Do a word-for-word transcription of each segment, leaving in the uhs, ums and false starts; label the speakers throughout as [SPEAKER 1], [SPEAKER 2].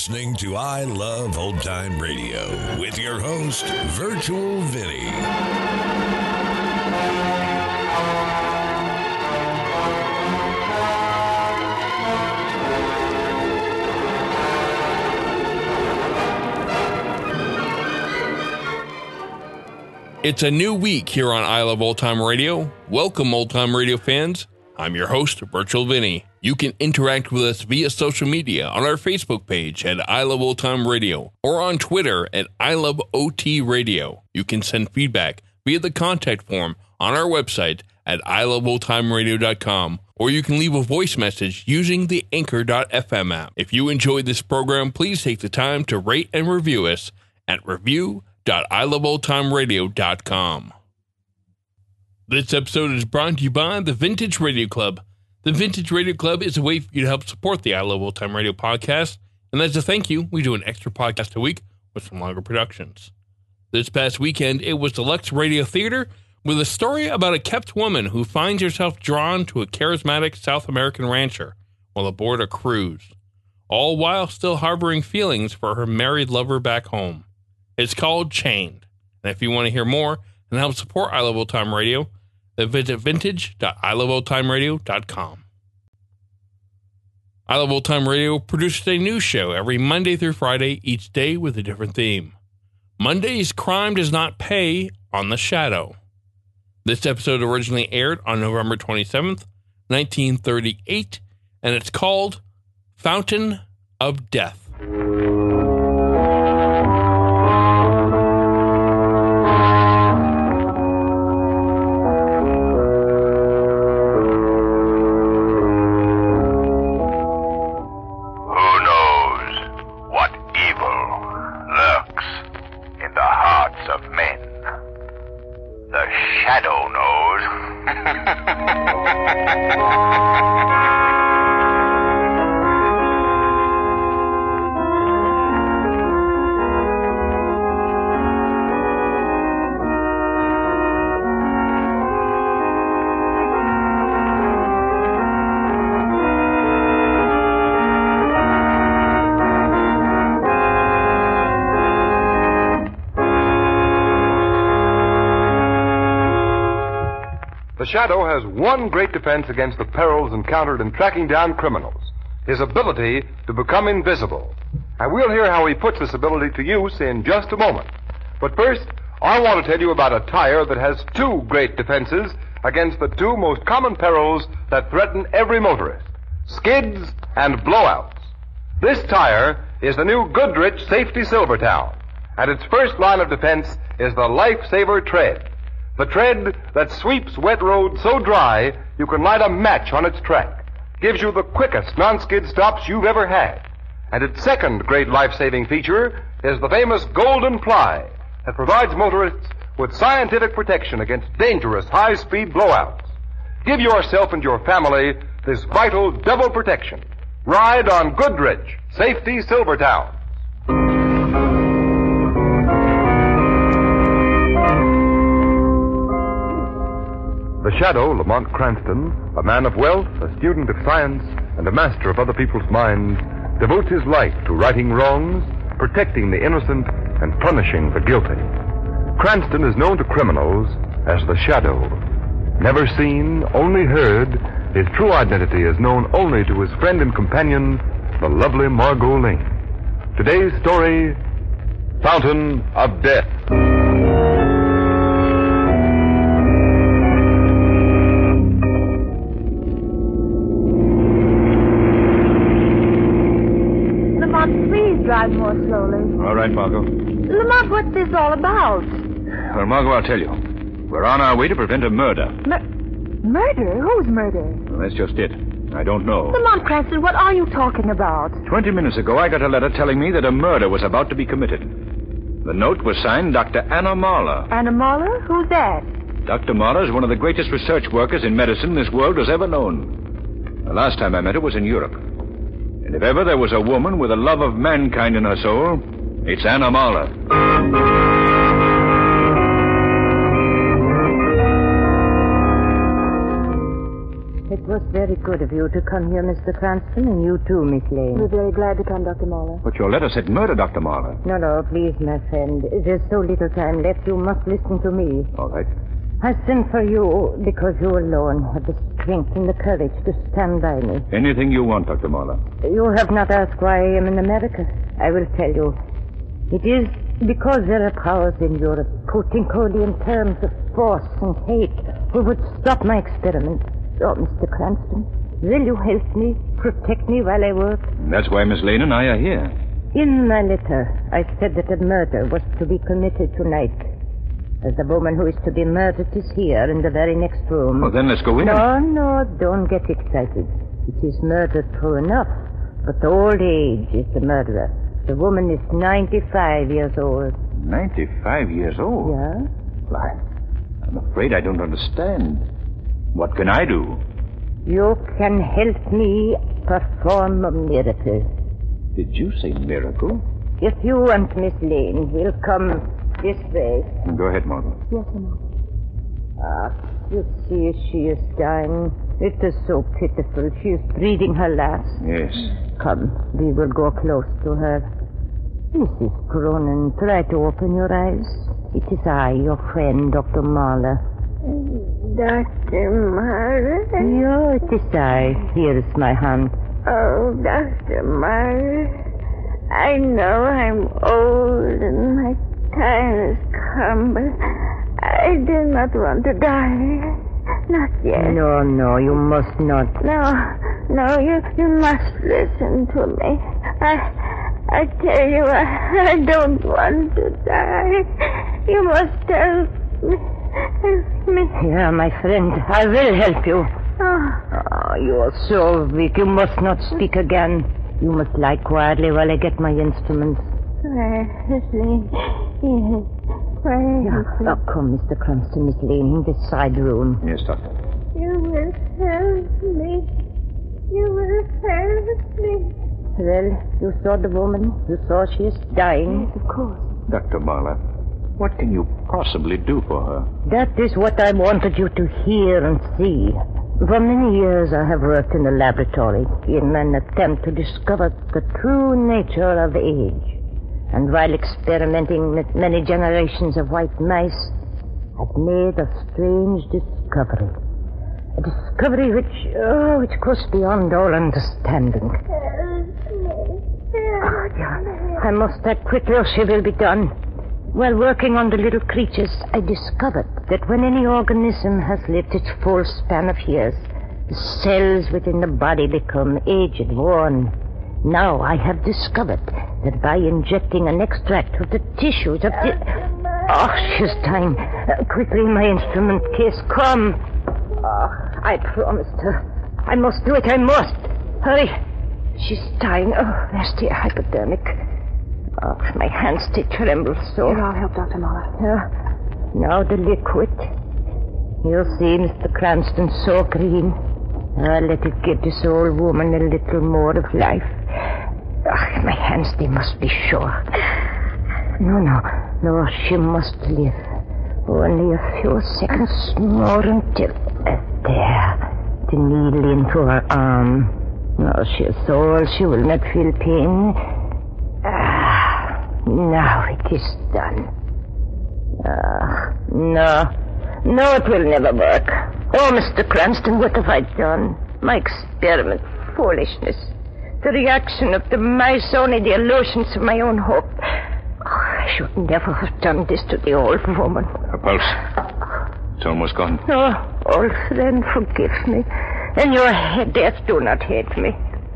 [SPEAKER 1] listening to I Love Old Time Radio with your host, Virtual Vinny.
[SPEAKER 2] It's a new week here on I Love Old Time Radio. Welcome, Old Time Radio fans. I'm your host, Virtual Vinny. You can interact with us via social media on our Facebook page at I Love Old Time Radio or on Twitter at I Love O T Radio. You can send feedback via the contact form on our website at I love old time radio dot com, or you can leave a voice message using the anchor dot f m app. If you enjoyed this program, please take the time to rate and review us at review dot I love old time radio dot com. This episode is brought to you by the Vintage Radio Club. The Vintage Radio Club is a way for you to help support the I Love Old Time Radio podcast, and as a thank you, we do an extra podcast a week with some longer productions. This past weekend, it was the Lux Radio Theater with a story about a kept woman who finds herself drawn to a charismatic South American rancher while aboard a cruise, all while still harboring feelings for her married lover back home. It's called Chained. And if you want to hear more and help support I Love Old Time Radio, then visit vintage dot I love old time radio dot com. I Love Old Time Radio produces a new show every Monday through Friday, each day with a different theme. Monday's Crime Does Not Pay on The Shadow. This episode originally aired on November twenty-seventh, nineteen thirty-eight, and it's called Fountain of Death.
[SPEAKER 3] The Shadow has one great defense against the perils encountered in tracking down criminals: his ability to become invisible. And we'll hear how he puts this ability to use in just a moment. But first, I want to tell you about a tire that has two great defenses against the two most common perils that threaten every motorist: skids and blowouts. This tire is the new Goodrich Safety Silvertown, and its first line of defense is the Lifesaver Tread. The tread that sweeps wet roads so dry you can light a match on its track, gives you the quickest non-skid stops you've ever had. And its second great life-saving feature is the famous Golden Ply that provides motorists with scientific protection against dangerous high-speed blowouts. Give yourself and your family this vital double protection. Ride on Goodrich Safety Silvertown. The Shadow, Lamont Cranston, a man of wealth, a student of science, and a master of other people's minds, devotes his life to righting wrongs, protecting the innocent, and punishing the guilty. Cranston is known to criminals as the Shadow. Never seen, only heard, his true identity is known only to his friend and companion, the lovely Margot Lane. Today's story, Fountain of Death.
[SPEAKER 4] Drive more slowly.
[SPEAKER 5] All right, Margot.
[SPEAKER 4] Lamont, what's this all about?
[SPEAKER 5] Well, Margot, I'll tell you. We're on our way to prevent a murder.
[SPEAKER 4] Mur- murder? Whose murder?
[SPEAKER 5] Well, that's just it. I don't know.
[SPEAKER 4] Lamont Cranston, what are you talking about?
[SPEAKER 5] Twenty minutes ago, I got a letter telling me that a murder was about to be committed. The note was signed Doctor Anna Marlar.
[SPEAKER 4] Anna Marlar? Who's that?
[SPEAKER 5] Doctor Marlar is one of the greatest research workers in medicine this world has ever known. The last time I met her was in Europe. And if ever there was a woman with a love of mankind in her soul, it's Anna Marlar.
[SPEAKER 4] It's
[SPEAKER 6] was very good of you to come here, Mister Cranston, and you too, Miss Lane.
[SPEAKER 4] We're very glad to come, Doctor Mahler.
[SPEAKER 5] But your letter said murder, Doctor Mahler.
[SPEAKER 6] No, no, please, my friend. There's so little time left. You must listen to me.
[SPEAKER 5] All right.
[SPEAKER 6] I sent for you because you alone have the strength and the courage to stand by me.
[SPEAKER 5] Anything you want, Doctor Mahler.
[SPEAKER 6] You have not asked why I am in America. I will tell you. It is because there are powers in Europe putting Cody in terms of force and hate who would stop my experiment. Oh, Mister Cranston, will you help me, protect me while I work?
[SPEAKER 5] That's why Miss Lane and I are here.
[SPEAKER 6] In my letter, I said that a murder was to be committed tonight. As the woman who is to be murdered is here in the very next room.
[SPEAKER 5] Well, then let's go in.
[SPEAKER 6] No, no, don't get excited. It is murder true enough, but old age is the murderer. The woman is ninety-five years old.
[SPEAKER 5] ninety-five years old?
[SPEAKER 6] Yeah?
[SPEAKER 5] Why, I'm afraid I don't understand. What can I do?
[SPEAKER 6] You can help me perform a miracle.
[SPEAKER 5] Did you say miracle?
[SPEAKER 6] If you and Miss Lane will come this way.
[SPEAKER 5] Go ahead, Margot.
[SPEAKER 4] Yes, Mama.
[SPEAKER 6] Ah, you see, she is dying. It is so pitiful. She is breathing her last.
[SPEAKER 5] Yes.
[SPEAKER 6] Come, we will go close to her. Missus Cronin, try to open your eyes. It is I, your friend, Doctor Mahler.
[SPEAKER 7] Doctor Mahler?
[SPEAKER 6] Yeah, it is I. Here is my hand.
[SPEAKER 7] Oh, Doctor Mahler, I know I'm old and my time has come, but I do not want to die. Not yet.
[SPEAKER 6] No, no, you must not.
[SPEAKER 7] No, no, you you must listen to me. I I tell you, I, I don't want to die. You must help me. Help me.
[SPEAKER 6] Yeah, my friend, I will help you.
[SPEAKER 7] Oh.
[SPEAKER 6] Oh, you are so weak. You must not speak again. You must lie quietly while I get my instruments.
[SPEAKER 7] Quietly. Yes. Quietly.
[SPEAKER 6] Yeah. Oh, come, Mister Cranston, Miss Lane, in this side room.
[SPEAKER 5] Yes, Doctor.
[SPEAKER 7] You will help me. You will help me.
[SPEAKER 6] Well, you saw the woman. You saw she is dying.
[SPEAKER 4] Yes, of course.
[SPEAKER 5] Doctor Mahler, what can you possibly do for her?
[SPEAKER 6] That is what I wanted you to hear and see. For many years I have worked in the laboratory in an attempt to discover the true nature of age. And while experimenting with many generations of white mice, I've made a strange discovery. A discovery which, oh, which goes beyond all understanding. Oh, yeah. I must act quickly or she will be done. While working on the little creatures, I discovered that when any organism has lived its full span of years, the cells within the body become aged, worn. Now I have discovered that by injecting an extract of the tissues of the... Oh, she's dying. Uh, quickly, my instrument case, come. Oh, I promised her. I must do it, I must. Hurry. She's dying. Oh, there's the hypodermic. Oh, my hands, they tremble so.
[SPEAKER 4] Here, I'll help Doctor Mahler.
[SPEAKER 6] Yeah. Now the liquid. You see, Mister Cranston, so green. Ah, let it give this old woman a little more of life. Ah, my hands, they must be sure. No, no, no, she must live. Only a few seconds more until... Uh, there. The needle into her arm. Now she is old, she will not feel pain. Ah, now it is done. Ah, no. No, it will never work. Oh, Mister Cranston, what have I done? My experiment, foolishness. The reaction of the mice, only the illusions of my own hope. Oh, I should never have done this to the old woman.
[SPEAKER 5] Her pulse. It's almost gone.
[SPEAKER 6] Oh, old friend, forgive me. And your head, death, do not hate me.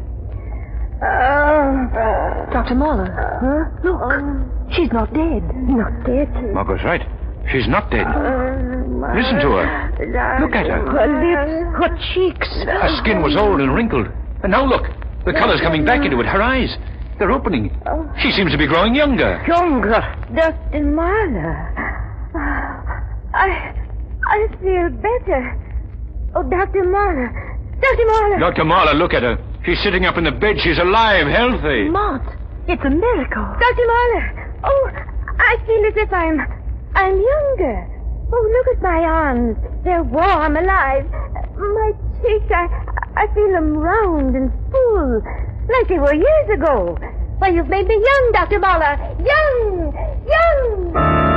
[SPEAKER 6] Oh.
[SPEAKER 4] Doctor Mahler.
[SPEAKER 6] Huh?
[SPEAKER 4] Look. She's not dead.
[SPEAKER 6] Not dead.
[SPEAKER 5] Margot's right. She's not dead. Listen to her. Look at her.
[SPEAKER 6] Her lips, her cheeks.
[SPEAKER 5] Her skin was old and wrinkled. And now look. The color's coming back into it. Her eyes. They're opening. She seems to be growing younger.
[SPEAKER 6] Younger.
[SPEAKER 7] Doctor Mahler. I... I feel better. Oh, Doctor Mahler. Doctor Mahler.
[SPEAKER 5] Doctor Mahler, look at her. She's sitting up in the bed. She's alive, healthy.
[SPEAKER 4] Mott, it's a miracle.
[SPEAKER 7] Doctor Mahler. Oh, I feel as if I'm... I'm younger. Oh, look at my arms. They're warm, alive. My cheeks I, I feel them round and full, like they were years ago. Why, you've made me young, Doctor Mahler. Young! Young!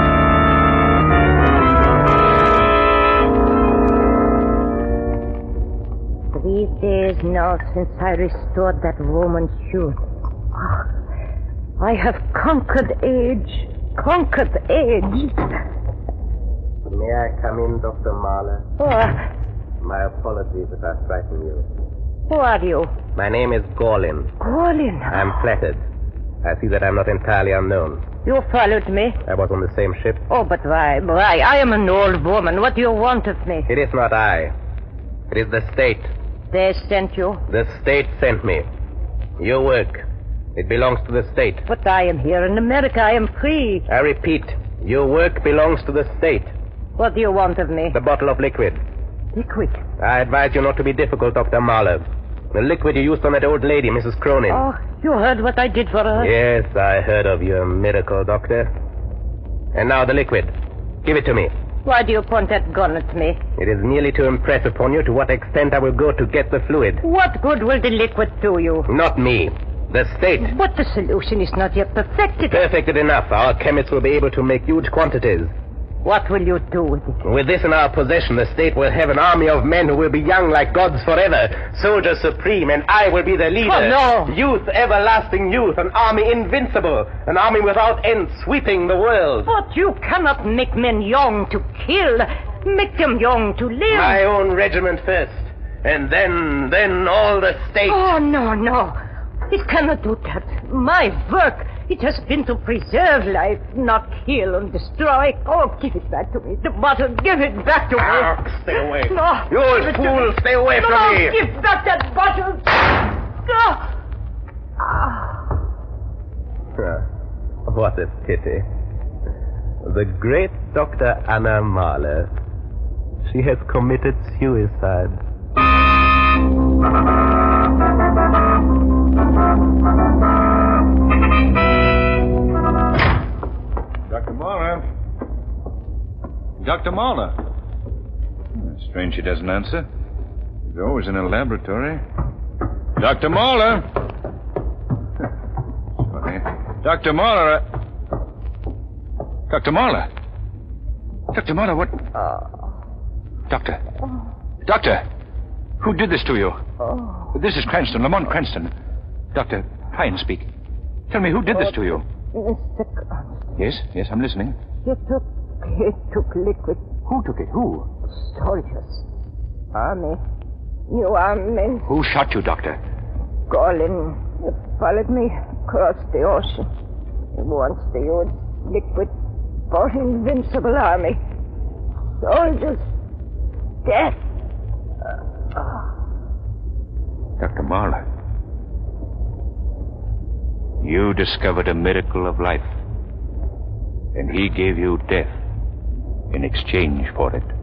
[SPEAKER 6] Three days now since I restored that woman's youth. Oh, I have conquered age. Conquered age.
[SPEAKER 8] May I come in, Doctor Mahler?
[SPEAKER 6] Oh,
[SPEAKER 8] My apologies if I frighten you.
[SPEAKER 6] who are you?
[SPEAKER 8] My name is Gorlin.
[SPEAKER 6] Gorlin.
[SPEAKER 8] I'm flattered. I see that I'm not entirely unknown.
[SPEAKER 6] You followed me?
[SPEAKER 8] I was on the same ship.
[SPEAKER 6] Oh, but why? Why? I am an old woman. What do you want of me?
[SPEAKER 8] It is not I. It is the state.
[SPEAKER 6] They sent you?
[SPEAKER 8] The state sent me. Your work. It belongs to the state.
[SPEAKER 6] But I am here in America. I am free.
[SPEAKER 8] I repeat, your work belongs to the state.
[SPEAKER 6] What do you want of me?
[SPEAKER 8] The bottle of liquid.
[SPEAKER 6] Liquid.
[SPEAKER 8] I advise you not to be difficult, Doctor Mahler. The liquid you used on that old lady, Missus Cronin.
[SPEAKER 6] Oh, you heard what I did for her?
[SPEAKER 8] Yes, I heard of your miracle, Doctor. And now the liquid. Give it to me.
[SPEAKER 6] Why do you point that gun at me?
[SPEAKER 8] It is merely to impress upon you to what extent I will go to get the fluid.
[SPEAKER 6] What good will the liquid do you?
[SPEAKER 8] Not me. The state.
[SPEAKER 6] But the solution is not yet perfected.
[SPEAKER 8] Perfected enough. Our chemists will be able to make huge quantities.
[SPEAKER 6] What will you do with it?
[SPEAKER 8] With this in our possession, the state will have an army of men who will be young like gods forever, soldiers supreme, and I will be their leader.
[SPEAKER 6] Oh, no.
[SPEAKER 8] Youth, everlasting youth, an army invincible, an army without end, sweeping the world.
[SPEAKER 6] But you cannot make men young to kill. Make them young to live.
[SPEAKER 8] My own regiment first, and then, then all the state.
[SPEAKER 6] Oh, no, no. It cannot do that. My work, it has been to preserve life, not kill and destroy. Oh, give it back to me. The bottle, give it back to me.
[SPEAKER 8] Ah, stay away.
[SPEAKER 6] No.
[SPEAKER 8] You old fool, stay away
[SPEAKER 6] no,
[SPEAKER 8] from me.
[SPEAKER 6] Give back that bottle. No. Ah.
[SPEAKER 8] What a pity. The great Doctor Anna Mahler. She has committed suicide.
[SPEAKER 5] Doctor Mahler. Doctor Mahler. Strange she doesn't answer. She's always in her laboratory. Doctor Mahler. Funny. Doctor Mahler. Uh... Doctor Mahler. Doctor Mahler, what?
[SPEAKER 6] Oh.
[SPEAKER 5] Doctor. Doctor. Who did this to you?
[SPEAKER 6] Oh.
[SPEAKER 5] This is Cranston, Lamont Cranston. Doctor, try and speak. Tell me, who did this to you?
[SPEAKER 6] Mister Cranston.
[SPEAKER 5] Yes, yes, I'm listening.
[SPEAKER 6] He took, he took liquid.
[SPEAKER 5] Who took it? Who?
[SPEAKER 6] Soldiers. Army. New army.
[SPEAKER 5] Who shot you, Doctor?
[SPEAKER 6] Gorlin. He followed me across the ocean. He wants to use liquid for invincible army. Soldiers. Death. Uh, uh.
[SPEAKER 5] Doctor Mahler. You discovered a miracle of life. And he gave you death in exchange for it.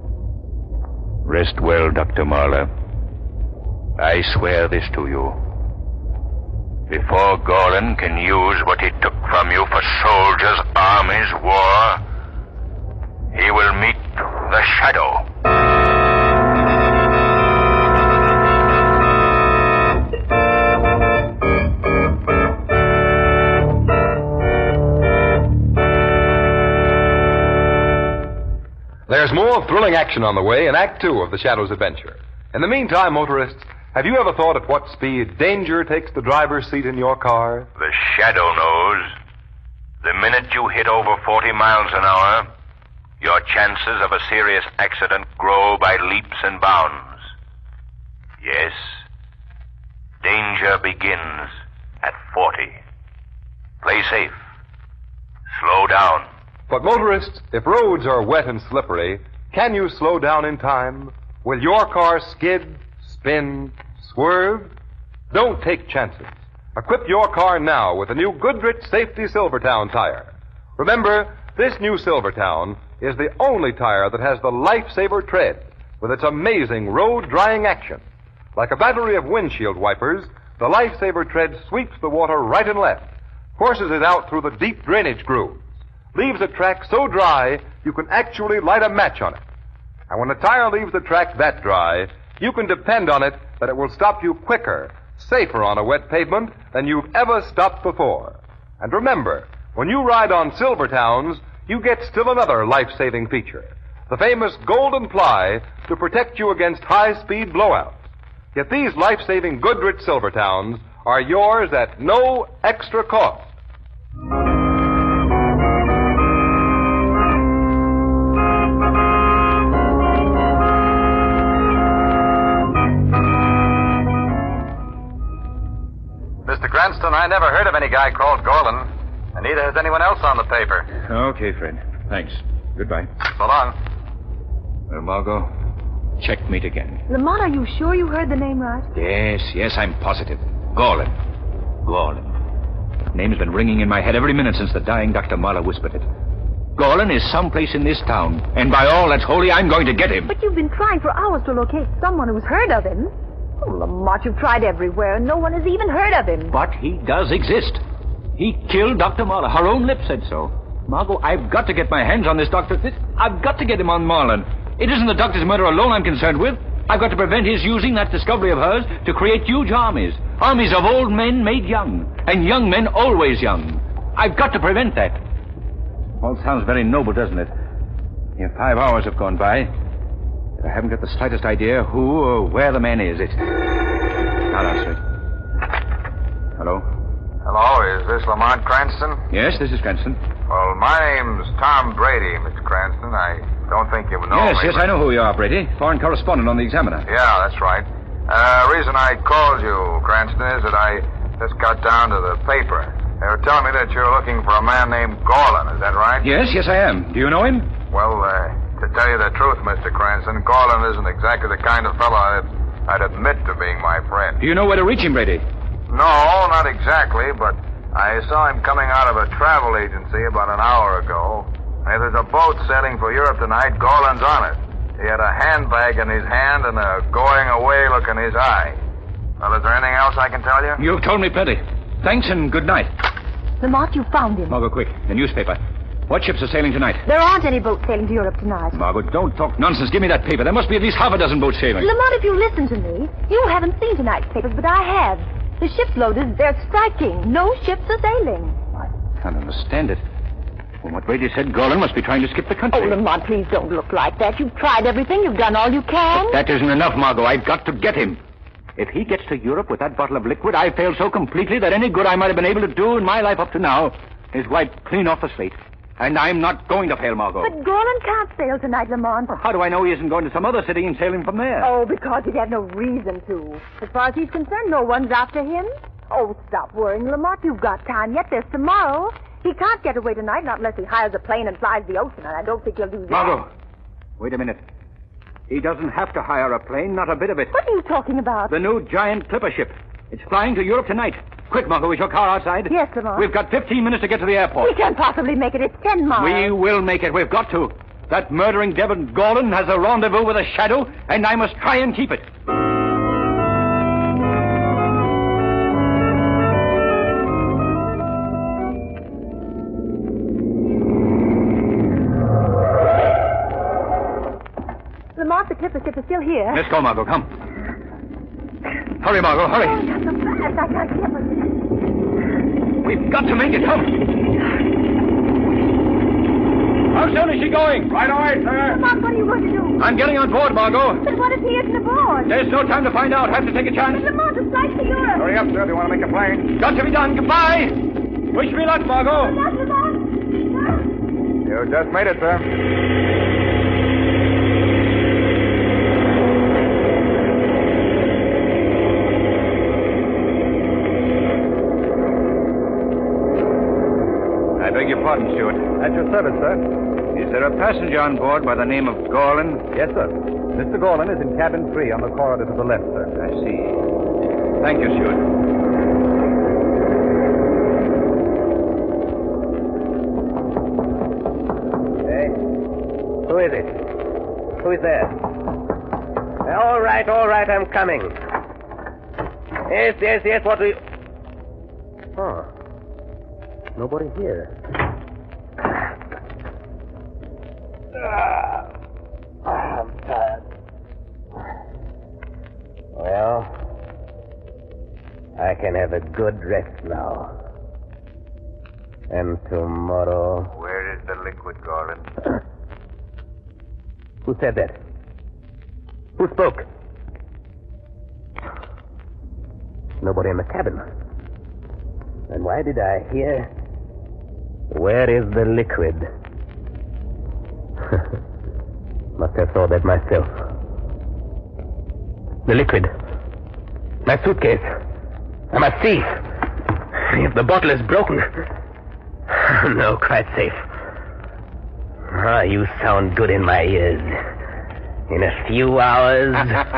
[SPEAKER 5] Rest well, Doctor Mahler. I swear this to you. Before Gorlin can use what he took from you for soldiers, armies, war, he will meet the Shadow.
[SPEAKER 3] There's more thrilling action on the way in Act Two of The Shadow's adventure. In the meantime, motorists, have you ever thought at what speed danger takes the driver's seat in your car?
[SPEAKER 9] The Shadow knows. The minute you hit over forty miles an hour, your chances of a serious accident grow by leaps and bounds. Yes, danger begins at forty. Play safe. Slow down.
[SPEAKER 3] But motorists, if roads are wet and slippery, can you slow down in time? Will your car skid, spin, swerve? Don't take chances. Equip your car now with the new Goodrich Safety Silvertown tire. Remember, this new Silvertown is the only tire that has the Lifesaver tread with its amazing road-drying action. Like a battery of windshield wipers, the Lifesaver tread sweeps the water right and left, forces it out through the deep drainage grooves, leaves a track so dry you can actually light a match on it. And when a tire leaves the track that dry, you can depend on it that it will stop you quicker, safer on a wet pavement than you've ever stopped before. And remember, when you ride on Silvertowns, you get still another life-saving feature, the famous Golden Ply to protect you against high-speed blowouts. Yet these life-saving Goodrich Silvertowns are yours at no extra cost.
[SPEAKER 10] Mister Cranston, I never heard of any guy called Gorlin, and neither has anyone else on the paper.
[SPEAKER 5] Okay, Fred. Thanks. Goodbye.
[SPEAKER 10] So long.
[SPEAKER 5] Well, Margot, checkmate again.
[SPEAKER 4] Lamont, are you sure you heard the name right?
[SPEAKER 5] Yes, yes, I'm positive. Gorlin. Gorlin. Name's been ringing in my head every minute since the dying Doctor Mahler whispered it. Gorlin is someplace in this town, and by all that's holy, I'm going to get him.
[SPEAKER 4] But you've been trying for hours to locate someone who's heard of him. Oh, Lamont, you've tried everywhere, and no one has even heard of him.
[SPEAKER 5] But he does exist. He killed Doctor Mahler. Her own lips said so. Margot, I've got to get my hands on this doctor. This, I've got to get him on Marlin. It isn't the doctor's murder alone I'm concerned with. I've got to prevent his using that discovery of hers to create huge armies. Armies of old men made young, and young men always young. I've got to prevent that. All sounds very noble, doesn't it? Here, five hours have gone by. I haven't got the slightest idea who or where the man is. It's... Now, answer it. Hello?
[SPEAKER 10] Hello, is this Lamont Cranston?
[SPEAKER 5] Yes, this is Cranston.
[SPEAKER 10] Well, my name's Tom Brady, Mister Cranston. I don't think you know
[SPEAKER 5] yes,
[SPEAKER 10] me.
[SPEAKER 5] Yes, yes,
[SPEAKER 10] but...
[SPEAKER 5] I know who you are, Brady. Foreign correspondent on the Examiner.
[SPEAKER 10] Yeah, that's right. Uh, the reason I called you, Cranston, is that I just got down to the paper. They were telling me that you're looking for a man named Gorlin. Is that right?
[SPEAKER 5] Yes, yes, I am. Do you know him?
[SPEAKER 10] Well, uh, to tell you the truth, Mister Cranston, Gorlin isn't exactly the kind of fellow I'd, I'd admit to being my friend.
[SPEAKER 5] Do you know where to reach him, Brady?
[SPEAKER 10] No, not exactly, but I saw him coming out of a travel agency about an hour ago. And there's a boat sailing for Europe tonight. Gorlin's on it. He had a handbag in his hand and a going-away look in his eye. Well, is there anything else I can tell you?
[SPEAKER 5] You've told me plenty. Thanks and good night.
[SPEAKER 4] Lamont, you found him.
[SPEAKER 5] Margot, quick. The newspaper. What ships are sailing tonight?
[SPEAKER 4] There aren't any boats sailing to Europe tonight.
[SPEAKER 5] Margot, don't talk nonsense. Give me that paper. There must be at least half a dozen boats sailing.
[SPEAKER 4] Lamont, if you listen to me, you haven't seen tonight's papers, but I have. The ship's loaded. They're striking. No ships are sailing.
[SPEAKER 5] I can't understand it. From what Brady said, Gorlin must be trying to skip the country.
[SPEAKER 6] Oh, Lamont, please don't look like that. You've tried everything. You've done all you can.
[SPEAKER 5] But that isn't enough, Margot. I've got to get him. If he gets to Europe with that bottle of liquid, I fail so completely that any good I might have been able to do in my life up to now is wiped clean off the slate. And I'm not going to fail, Margot.
[SPEAKER 4] But Gorlin can't sail tonight, Lamont.
[SPEAKER 5] Well, how do I know he isn't going to some other city and sailing from there?
[SPEAKER 4] Oh, because he'd have no reason to. As far as he's concerned, no one's after him. Oh, stop worrying, Lamont. You've got time yet. There's tomorrow. He can't get away tonight, not unless he hires a plane and flies the ocean, and I don't think he'll do that.
[SPEAKER 5] Margot, wait a minute. He doesn't have to hire a plane, not a bit of it.
[SPEAKER 4] What are you talking about?
[SPEAKER 5] The new giant clipper ship. It's flying to Europe tonight. Quick, Margot, is your car outside?
[SPEAKER 4] Yes, Lamont.
[SPEAKER 5] We've got fifteen minutes to get to the airport.
[SPEAKER 4] We can't possibly make it. It's ten miles.
[SPEAKER 5] We will make it. We've got to. That murdering devil Gorlin has a rendezvous with a shadow, and I must try and keep it.
[SPEAKER 4] Lamont, the clipper ship is still here.
[SPEAKER 5] Let's go, Margot. Come. Hurry, Margot, hurry.
[SPEAKER 4] Oh, not so fast. I can't get it.
[SPEAKER 5] We've got to make it. Come. How soon is she going?
[SPEAKER 10] Right away, sir.
[SPEAKER 4] Lamont, what are you going to do?
[SPEAKER 5] I'm getting on board, Margot.
[SPEAKER 4] But what if he isn't aboard?
[SPEAKER 5] There's no time to find out. Have to take a chance.
[SPEAKER 4] Lamont, the flight to Europe.
[SPEAKER 10] Hurry up, sir, if you want to make a plane.
[SPEAKER 5] Got to be done. Goodbye. Wish me luck, Margot.
[SPEAKER 4] Lamont, Lamont.
[SPEAKER 10] You just made it, sir.
[SPEAKER 5] I beg your pardon, Stewart.
[SPEAKER 8] At your service, sir.
[SPEAKER 5] Is there a passenger on board by the name of Gorlin?
[SPEAKER 8] Yes, sir. Mister Gorlin is in cabin three on the corridor to the left, sir.
[SPEAKER 5] I see. Thank you, Stewart.
[SPEAKER 8] Hey, who is it? Who is there? All right, all right, I'm coming. Yes, yes, yes, what do you... Oh. Nobody here. Ah, I'm tired. Well, I can have a good rest now. And tomorrow...
[SPEAKER 9] Where is the liquid, Gordon?
[SPEAKER 8] Who said that? Who spoke? Nobody in the cabin. And why did I hear... Where is the liquid? Must have thought that myself. The liquid. My suitcase. I'm a thief. If the bottle is broken... No, quite safe. Ah, you sound good in my ears. In a few hours...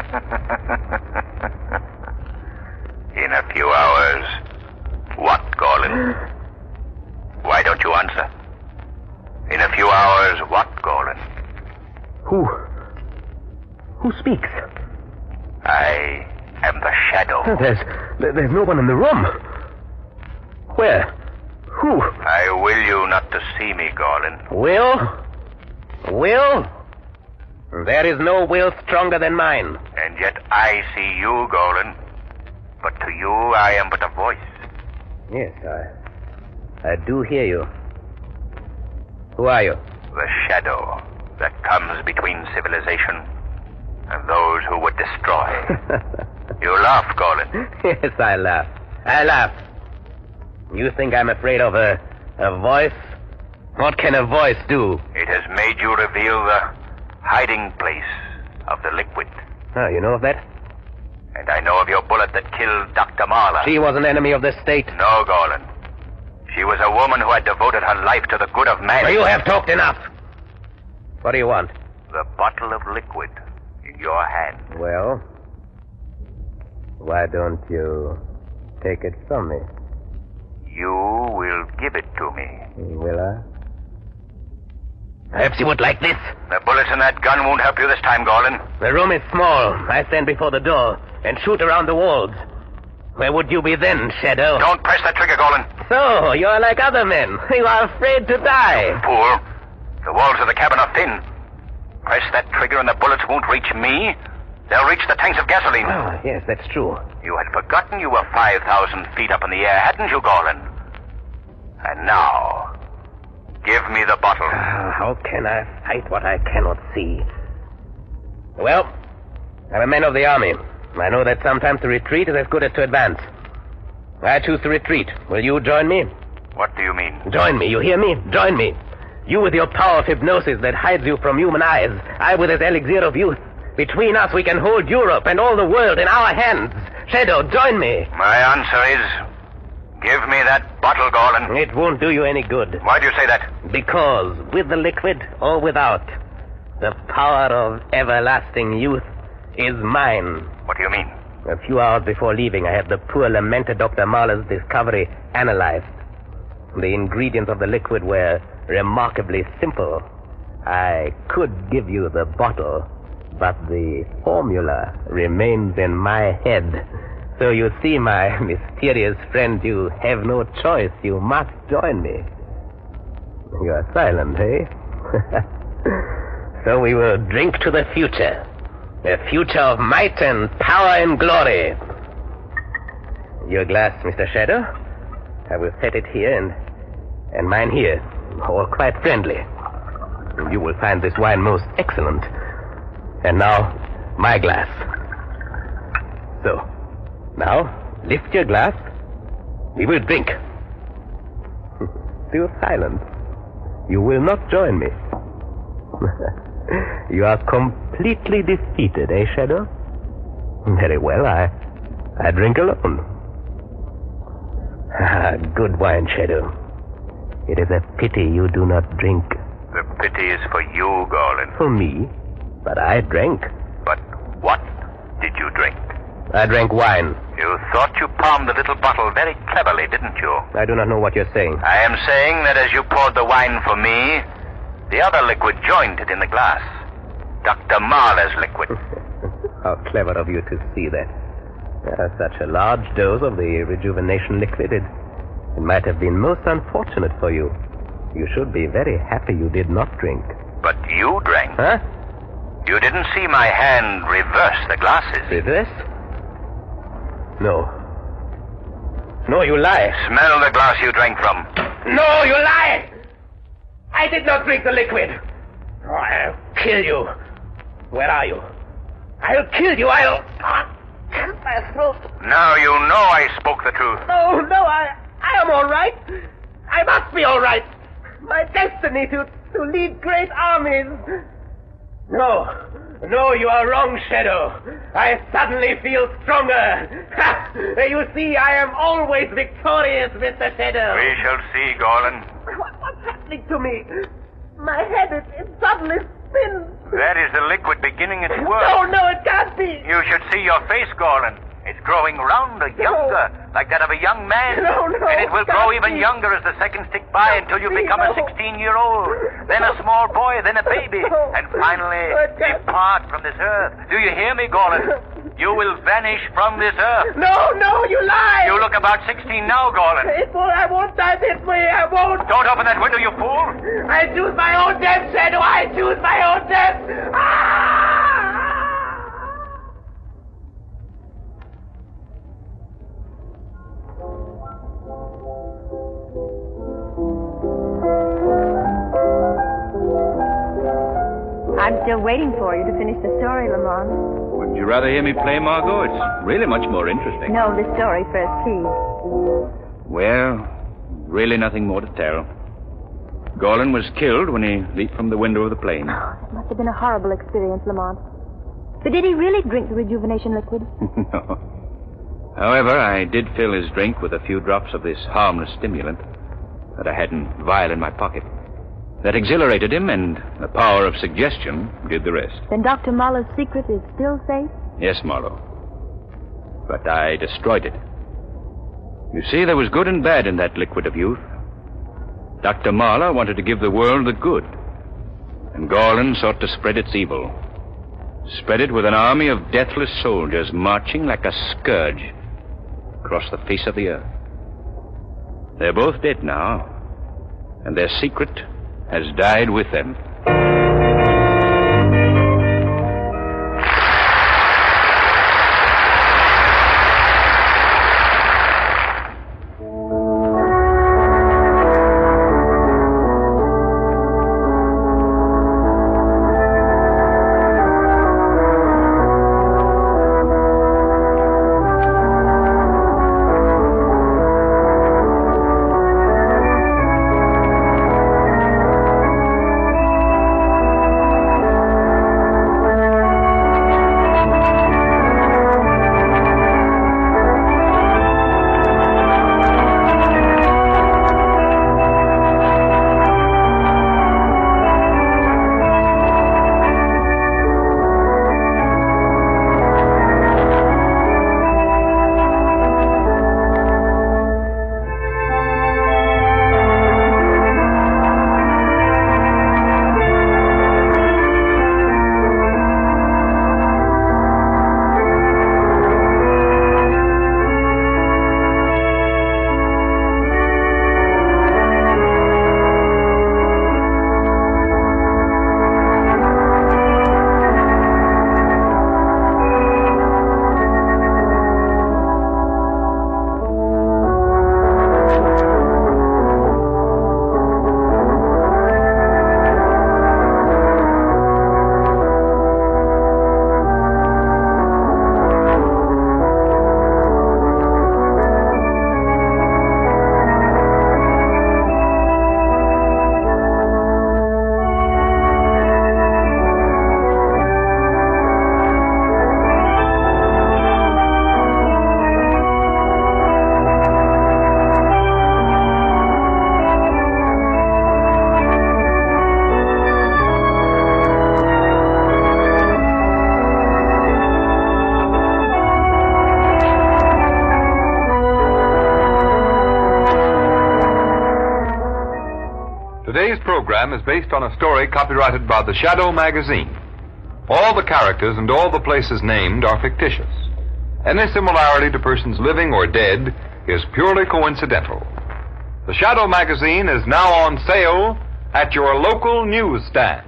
[SPEAKER 9] In a few hours... What, Gorlin? Why don't you answer? In a few hours, what, Gorlin?
[SPEAKER 8] Who? Who speaks?
[SPEAKER 9] I am the Shadow.
[SPEAKER 8] Oh, there's, there's no one in the room. Where? Who?
[SPEAKER 9] I will you not to see me, Gorlin.
[SPEAKER 8] Will? Will? There is no will stronger than mine.
[SPEAKER 9] And yet I see you, Gorlin. But to you, I am but a voice.
[SPEAKER 8] Yes, I... I do hear you. Who are you?
[SPEAKER 9] The Shadow that comes between civilization and those who would destroy. You laugh, Gorlin.
[SPEAKER 8] Yes, I laugh. I laugh. You think I'm afraid of a, a voice? What can a voice do?
[SPEAKER 9] It has made you reveal the hiding place of the liquid.
[SPEAKER 8] Oh, you know of that?
[SPEAKER 9] And I know of your bullet that killed Doctor Marla.
[SPEAKER 8] She was an enemy of the state.
[SPEAKER 9] No, Gorlin. She was a woman who had devoted her life to the good of man.
[SPEAKER 8] Well, you have talked enough. What do you want?
[SPEAKER 9] The bottle of liquid in your hand.
[SPEAKER 8] Well, why don't you take it from me?
[SPEAKER 9] You will give it to me.
[SPEAKER 8] Will I? Perhaps you would like this.
[SPEAKER 9] The bullets in that gun won't help you this time, Gorlin.
[SPEAKER 8] The room is small. I stand before the door and shoot around the walls. Where would you be then, Shadow?
[SPEAKER 9] Don't press that trigger, Gorlin.
[SPEAKER 8] So, you're like other men. You are afraid to die.
[SPEAKER 9] Fool. The walls of the cabin are thin. Press that trigger and the bullets won't reach me. They'll reach the tanks of gasoline.
[SPEAKER 8] Oh, yes, that's true.
[SPEAKER 9] You had forgotten you were five thousand feet up in the air, hadn't you, Gorlin? And now, give me the bottle.
[SPEAKER 8] Uh, how can I fight what I cannot see? Well, I'm a man of the army. I know that sometimes to retreat is as good as to advance. I choose to retreat. Will you join me?
[SPEAKER 9] What do you mean?
[SPEAKER 8] Join me, you hear me? Join me. You with your power of hypnosis that hides you from human eyes. I with this elixir of youth. Between us we can hold Europe and all the world in our hands. Shadow, join me.
[SPEAKER 9] My answer is, give me that bottle, Gorlin.
[SPEAKER 8] It won't do you any good.
[SPEAKER 9] Why do you say that?
[SPEAKER 8] Because, with the liquid or without, the power of everlasting youth is mine.
[SPEAKER 9] What do you mean?
[SPEAKER 8] A few hours before leaving, I had the poor lamented Doctor Marla's discovery analyzed. The ingredients of the liquid were remarkably simple. I could give you the bottle, but the formula remains in my head. So you see, my mysterious friend, you have no choice. You must join me. You are silent, eh? So we will drink to the future. A future of might and power and glory. Your glass, Mister Shadow. I will set it here and and mine here. All quite friendly. You will find this wine most excellent. And now, my glass. So, now, lift your glass. We will drink. Still silent. You will not join me. You are completely defeated, eh, Shadow? Very well, I... I drink alone. Ah, good wine, Shadow. It is a pity you do not drink.
[SPEAKER 9] The pity is for you, Gorlin.
[SPEAKER 8] For me? But I drank.
[SPEAKER 9] But what did you drink?
[SPEAKER 8] I drank wine.
[SPEAKER 9] You thought you palmed the little bottle very cleverly, didn't you?
[SPEAKER 8] I do not know what you're saying.
[SPEAKER 9] I am saying that as you poured the wine for me, the other liquid joined it in the glass. Doctor Marla's liquid.
[SPEAKER 8] How clever of you to see that. Uh, such a large dose of the rejuvenation liquid, it, it might have been most unfortunate for you. You should be very happy you did not drink.
[SPEAKER 9] But you drank.
[SPEAKER 8] Huh?
[SPEAKER 9] You didn't see my hand reverse the glasses.
[SPEAKER 8] Reverse? No. No, you lie.
[SPEAKER 9] Smell the glass you drank from.
[SPEAKER 8] No, you lie! I did not drink the liquid. Oh, I'll kill you. Where are you? I'll kill you. I'll... Oh, cut my throat.
[SPEAKER 9] Now you know I spoke the truth.
[SPEAKER 8] No, no, I, I am all right. I must be all right. My destiny to, to lead great armies. No, no, you are wrong, Shadow. I suddenly feel stronger. Ha! You see, I am always victorious, Mister Shadow.
[SPEAKER 9] We shall see, Gorlin.
[SPEAKER 8] What, what's happening to me? My head, it, it suddenly spins.
[SPEAKER 9] That is the liquid beginning its work.
[SPEAKER 8] No, no, it can't be.
[SPEAKER 9] You should see your face, Gorlin. It's growing rounder, younger, no. like that of a young man.
[SPEAKER 8] No, no,
[SPEAKER 9] and it will grow even
[SPEAKER 8] be.
[SPEAKER 9] younger as the seconds tick by until you become
[SPEAKER 8] no.
[SPEAKER 9] a sixteen-year-old, then a small boy, then a baby,
[SPEAKER 8] no.
[SPEAKER 9] and finally depart from this earth. Do you hear me, Gorlin? You will vanish from this earth.
[SPEAKER 8] No, no, you lie.
[SPEAKER 9] You look about sixteen now, Gorlin.
[SPEAKER 8] It won't, I won't die this way. I won't.
[SPEAKER 9] Don't open that window, you fool.
[SPEAKER 8] I choose my own death, Shadow. I choose my own death. Ah!
[SPEAKER 4] I'm still waiting for you to finish the story, Lamont.
[SPEAKER 5] Wouldn't you rather hear me play, Margot? It's really much more interesting.
[SPEAKER 4] No, the story first, please.
[SPEAKER 5] Well, really nothing more to tell. Gorlin was killed when he leaped from the window of the plane.
[SPEAKER 4] Oh, it must have been a horrible experience, Lamont. But did he really drink the rejuvenation liquid?
[SPEAKER 5] No. However, I did fill his drink with a few drops of this harmless stimulant that I had in vial in my pocket. That exhilarated him, and the power of suggestion did the rest.
[SPEAKER 4] Then Doctor Marlowe's secret is still safe?
[SPEAKER 5] Yes, Marlowe. But I destroyed it. You see, there was good and bad in that liquid of youth. Doctor Marlowe wanted to give the world the good, and Gorlin sought to spread its evil. Spread it with an army of deathless soldiers marching like a scourge across the face of the earth. They're both dead now, and their secret has died with them.
[SPEAKER 3] Today's program is based on a story copyrighted by the Shadow magazine. All the characters and all the places named are fictitious. Any similarity to persons living or dead is purely coincidental. The Shadow magazine is now on sale at your local newsstand.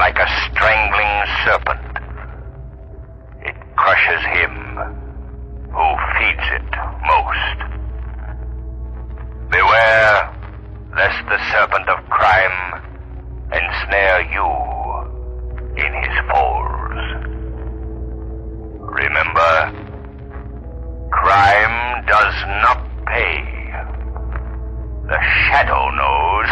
[SPEAKER 9] like a strangling serpent. It crushes him who feeds it most. Beware lest the serpent of crime ensnare you in his folds. Remember, crime does not pay. The shadow knows.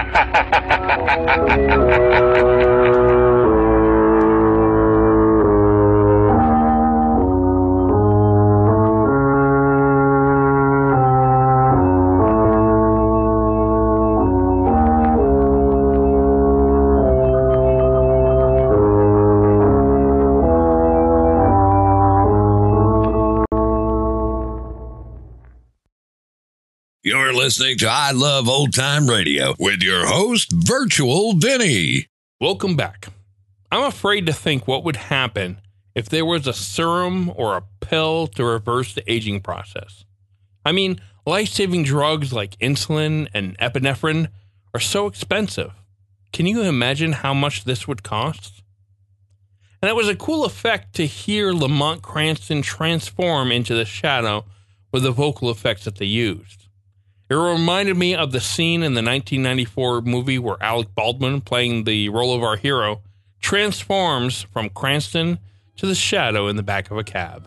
[SPEAKER 1] You're listening to I Love Old Time Radio with your host, Virtual Vinny.
[SPEAKER 2] Welcome back. I'm afraid to think what would happen if there was a serum or a pill to reverse the aging process. I mean, life-saving drugs like insulin and epinephrine are so expensive. Can you imagine how much this would cost? And it was a cool effect to hear Lamont Cranston transform into the Shadow with the vocal effects that they used. It reminded me of the scene in the nineteen ninety-four movie where Alec Baldwin, playing the role of our hero, transforms from Cranston to the Shadow in the back of a cab.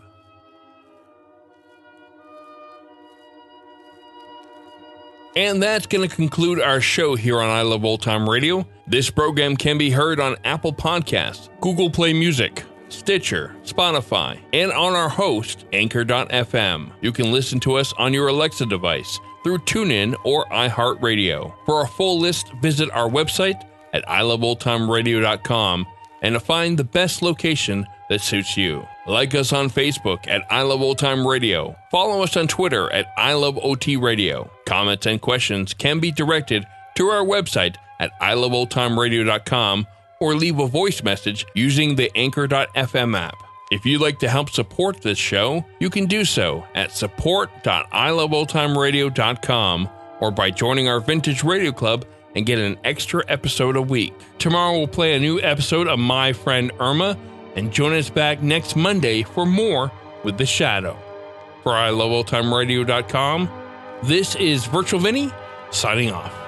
[SPEAKER 2] And that's going to conclude our show here on I Love Old Time Radio. This program can be heard on Apple Podcasts, Google Play Music, Stitcher, Spotify, and on our host, Anchor dot f m. You can listen to us on your Alexa device through TuneIn or iHeartRadio. For a full list, visit our website at i love old time radio dot com and to find the best location that suits you. Like us on Facebook at I Love Old Time Radio. Follow us on Twitter at I Love O T Radio. Comments and questions can be directed to our website at i love old time radio dot com or leave a voice message using the Anchor dot f m app. If you'd like to help support this show, you can do so at support dot i love old time radio dot com or by joining our Vintage Radio Club and get an extra episode a week. Tomorrow we'll play a new episode of My Friend Irma, and join us back next Monday for more with The Shadow. For i love old time radio dot com, this is Virtual Vinny signing off.